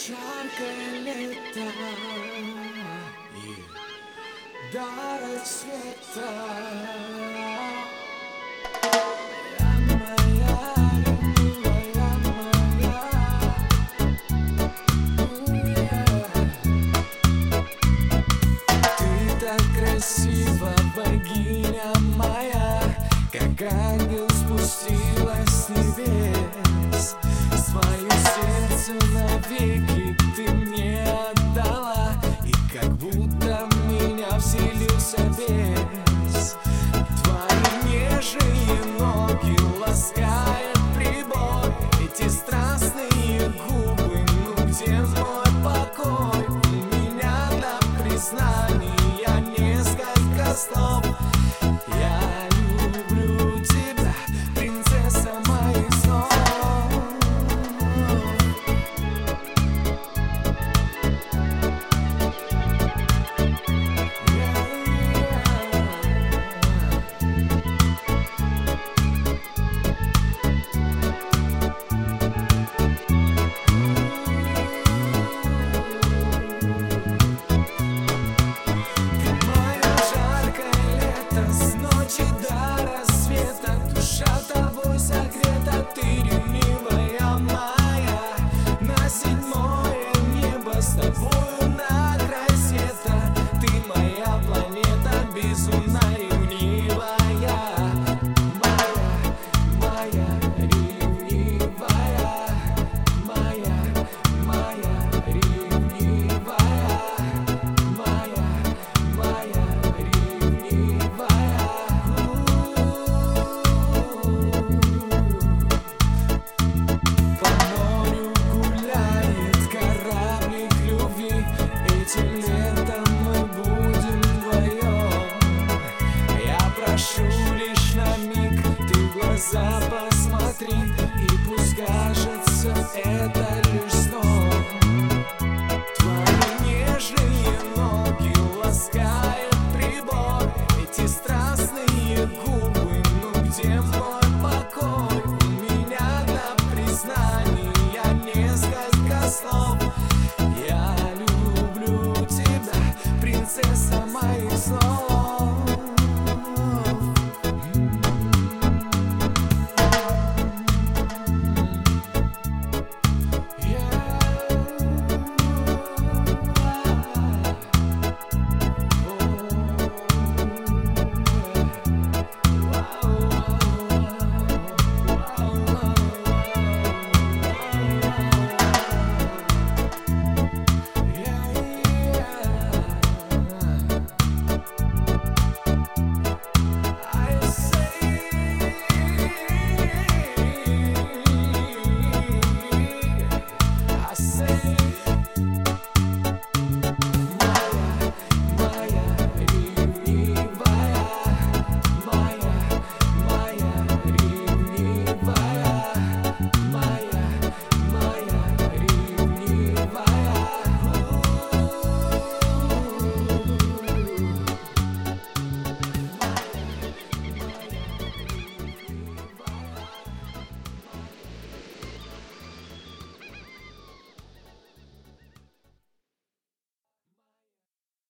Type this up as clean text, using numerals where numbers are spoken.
Жаркое лето и до рассвета. Красива, богиня моя, как ангел спустилась с небес. Свое сердце навеки ты мне отдала, и как будто в меня вселился бес. Твои нежные ноги ласкает прибой, эти страстные губы, ну где мой покой? У меня на признание слов. Я люблю тебя, принцесса моих снов. Прошу лишь на миг, ты в глаза посмотри, и пусть кажется это